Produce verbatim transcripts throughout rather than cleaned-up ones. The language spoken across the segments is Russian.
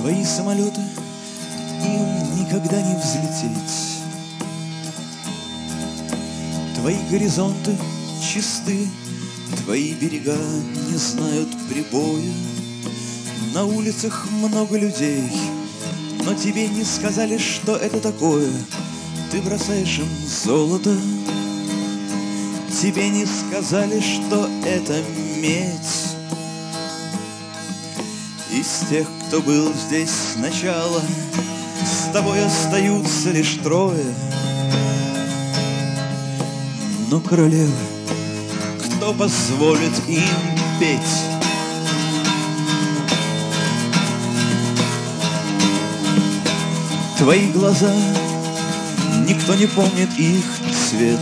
Твои самолеты, им никогда не взлететь. Твои горизонты чисты, твои берега не знают прибоя. На улицах много людей, но тебе не сказали, что это такое. Ты бросаешь им золото, тебе не сказали, что это медь. Из тех, кто был здесь сначала, с тобой остаются лишь трое. Но, королева, кто позволит им петь? Твои глаза, никто не помнит их цвет.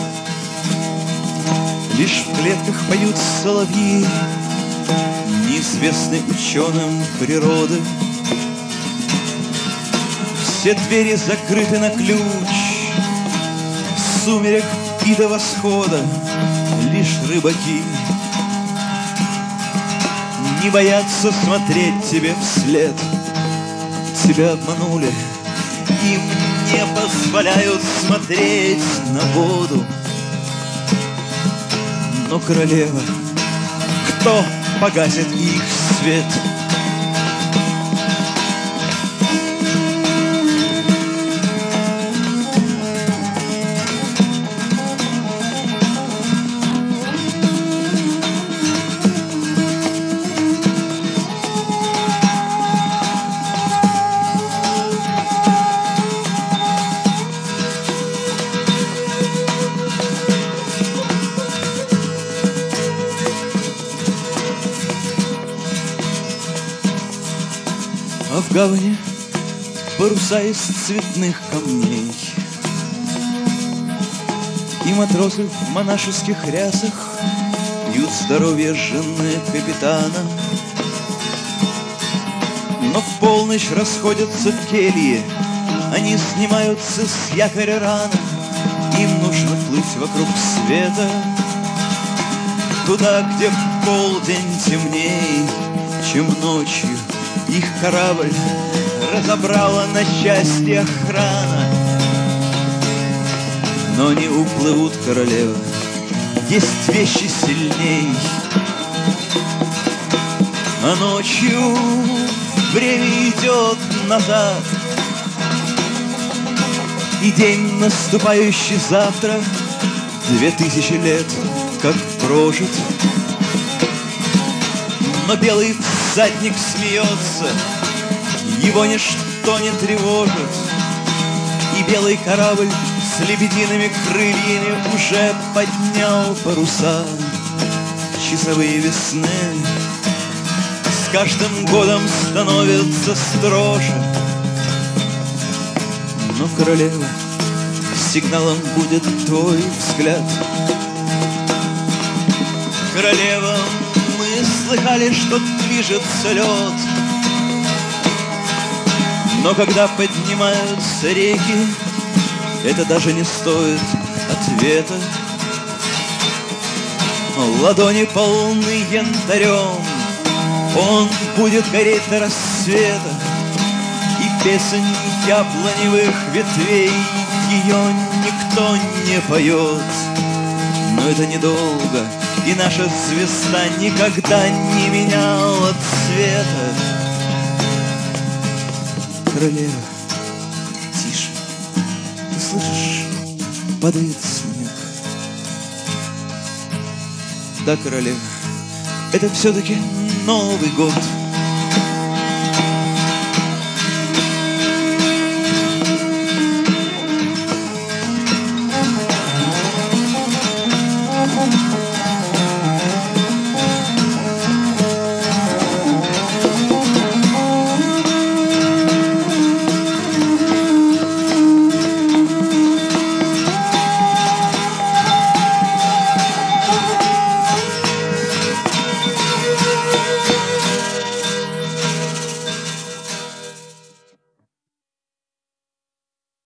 Лишь в клетках поют соловьи, неизвестны ученым природы. Все двери закрыты на ключ, с сумерек и до восхода. Лишь рыбаки не боятся смотреть тебе вслед. Тебя обманули, им не позволяют смотреть на воду. Но, королева, кто погасит их свет? А в гавани паруса из цветных камней, и матросы в монашеских рясах пьют здоровье жены капитана. Но в полночь расходятся в келье, они снимаются с якоря рано. Им нужно плыть вокруг света, туда, где в полдень темней, чем ночью. Их корабль разобрала на части охрана. Но не уплывут, королева, есть вещи сильней. А ночью время идет назад, и день, наступающий завтра, две тысячи лет как прожит. Но белый всадник смеется, его ничто не тревожит. И белый корабль с лебедиными крыльями уже поднял паруса. Часовые весны с каждым годом становятся строже. Но, королева, сигналом будет твой взгляд. Королева, мы слыхали, что движется лед, но когда поднимаются реки, это даже не стоит ответа. Ладони полны янтарем, он будет гореть до рассвета. И песнь яблоневых ветвей ее никто не поет. Но это недолго, и наша звезда никогда не меняла цвета. Королева, тише, ты слышишь, падает снег. Да, королева, это все-таки Новый год.